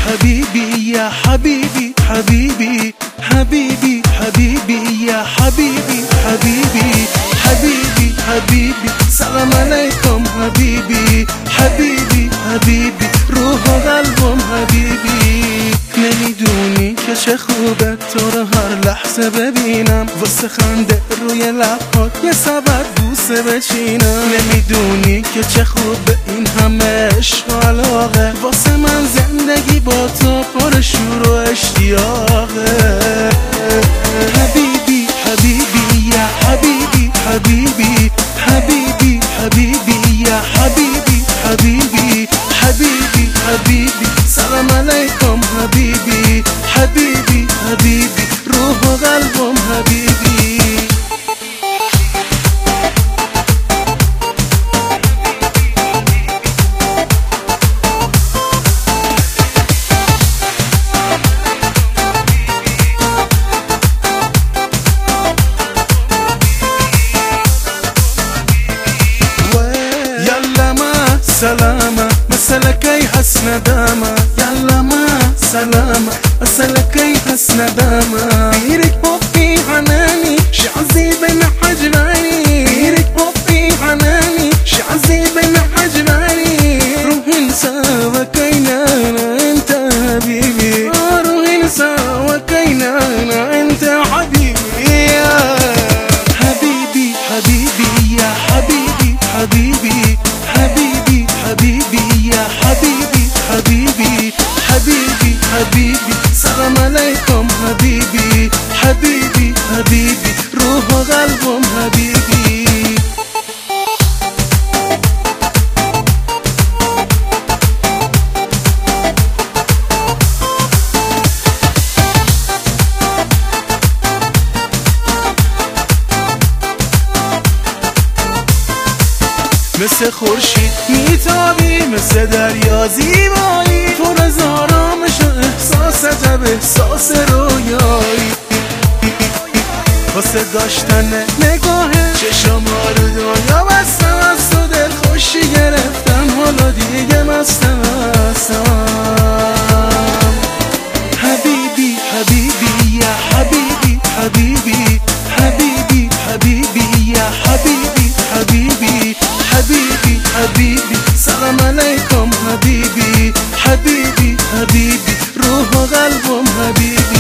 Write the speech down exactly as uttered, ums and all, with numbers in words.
حبيبي يا حبيبي حبيبي حبيبي حبيبي يا حبيبي حبيبي حبيبي حبيبي سلام عليكم حبيبي حبيبي حبيبی روح و قلبم حبیبی. نمیدونی که چه خوبه تو رو هر لحظه ببینم، واسه خنده روی لبات یه سبب بوسه بچینم. نمیدونی که چه خوبه این همه عشق و علاقه، واسه من زندگی با تو پر شور و اشتیاقه. حبیبی حبیبی یا حبیبی حبیبی حبیبی حبیبی یا حبیبی حبیبی حبیبی حبیبی سلام علیکم حبیبی حبیبی حبیبی روح و قلبم حبیبی. سلامة مسلكي حسن داما يلا ما سلامة مسلكي حسن داما. بيرك بوفي حناني شعزي بين حجراني، بيرك بوفي حناني شعزي بين حجراني. روح نساوى كينانا انت حبيبي، روح نساوى كينانا انت حبيبي. حبيبي حبيبي يا حبيبي حبيبي حبيبي حبيبي يا حبيبي حبيبي حبيبي حبيبي سلام عليكم حبيبي حبيبي حبيبي روح و قلبم حبيبي. مثل خورشید میتابی، مثل دریا زیبایی، پر از آرامش و احساست به احساس رویایی. واسه داشتن نگاه چشما رو دنیا بستم، از تو دل خوشی گرفتم، حالا دیگه مستم هستم. حبیبی حبیبی یا حبیبی حبیبی حبیبی حبیبی یا حبیبی حبیبی حبيبي حبيبي سلام عليكم حبيبي حبيبي حبيبي روح و قلبم حبيبي.